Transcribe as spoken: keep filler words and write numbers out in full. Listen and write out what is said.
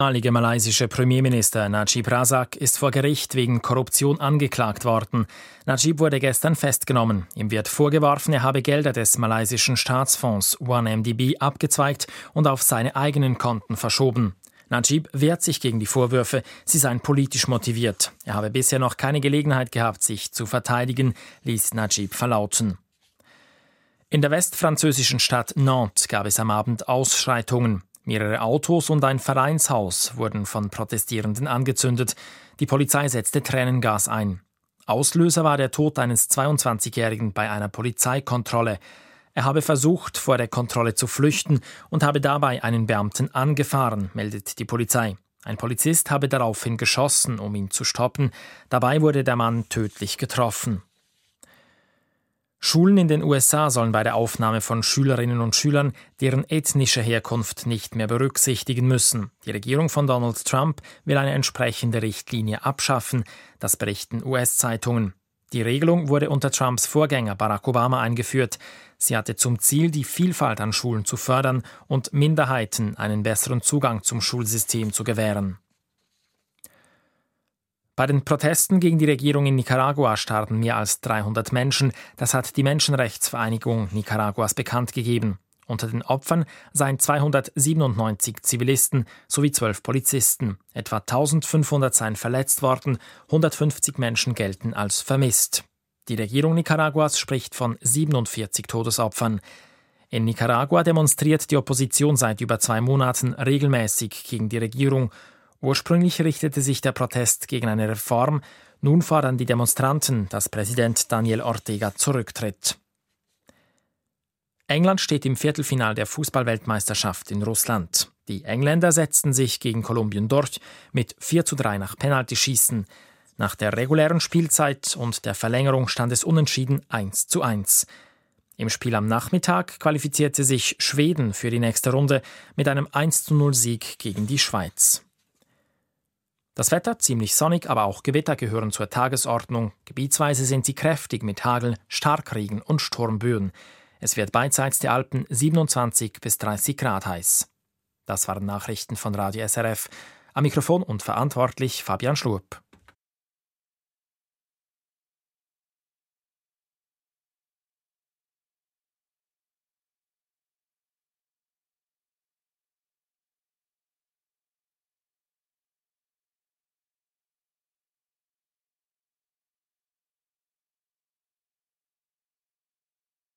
Der ehemalige malaysische Premierminister Najib Razak ist vor Gericht wegen Korruption angeklagt worden. Najib wurde gestern festgenommen. Ihm wird vorgeworfen, er habe Gelder des malaysischen Staatsfonds one M D B abgezweigt und auf seine eigenen Konten verschoben. Najib wehrt sich gegen die Vorwürfe, sie seien politisch motiviert. Er habe bisher noch keine Gelegenheit gehabt, sich zu verteidigen, ließ Najib verlauten. In der westfranzösischen Stadt Nantes gab es am Abend Ausschreitungen. Mehrere Autos und ein Vereinshaus wurden von Protestierenden angezündet. Die Polizei setzte Tränengas ein. Auslöser war der Tod eines zweiundzwanzigjährigen bei einer Polizeikontrolle. Er habe versucht, vor der Kontrolle zu flüchten und habe dabei einen Beamten angefahren, meldet die Polizei. Ein Polizist habe daraufhin geschossen, um ihn zu stoppen. Dabei wurde der Mann tödlich getroffen. Schulen in den U S A sollen bei der Aufnahme von Schülerinnen und Schülern deren ethnische Herkunft nicht mehr berücksichtigen müssen. Die Regierung von Donald Trump will eine entsprechende Richtlinie abschaffen, das berichten U S-Zeitungen. Die Regelung wurde unter Trumps Vorgänger Barack Obama eingeführt. Sie hatte zum Ziel, die Vielfalt an Schulen zu fördern und Minderheiten einen besseren Zugang zum Schulsystem zu gewähren. Bei den Protesten gegen die Regierung in Nicaragua starben mehr als dreihundert Menschen. Das hat die Menschenrechtsvereinigung Nicaraguas bekannt gegeben. Unter den Opfern seien zweihundertsiebenundneunzig Zivilisten sowie zwölf Polizisten. Etwa eintausendfünfhundert seien verletzt worden, hundertfünfzig Menschen gelten als vermisst. Die Regierung Nicaraguas spricht von siebenundvierzig Todesopfern. In Nicaragua demonstriert die Opposition seit über zwei Monaten regelmäßig gegen die Regierung. Ursprünglich richtete sich der Protest gegen eine Reform. Nun fordern die Demonstranten, dass Präsident Daniel Ortega zurücktritt. England steht im Viertelfinale der Fußballweltmeisterschaft in Russland. Die Engländer setzten sich gegen Kolumbien durch mit vier zu drei nach Penaltyschießen. Nach der regulären Spielzeit und der Verlängerung stand es unentschieden eins zu eins. Im Spiel am Nachmittag qualifizierte sich Schweden für die nächste Runde mit einem eins zu null Sieg gegen die Schweiz. Das Wetter ziemlich sonnig, aber auch Gewitter gehören zur Tagesordnung. Gebietsweise sind sie kräftig mit Hagel, Starkregen und Sturmböen. Es wird beidseits der Alpen siebenundzwanzig bis dreißig Grad heiß. Das waren Nachrichten von Radio S R F. Am Mikrofon und verantwortlich Fabian Schlupp.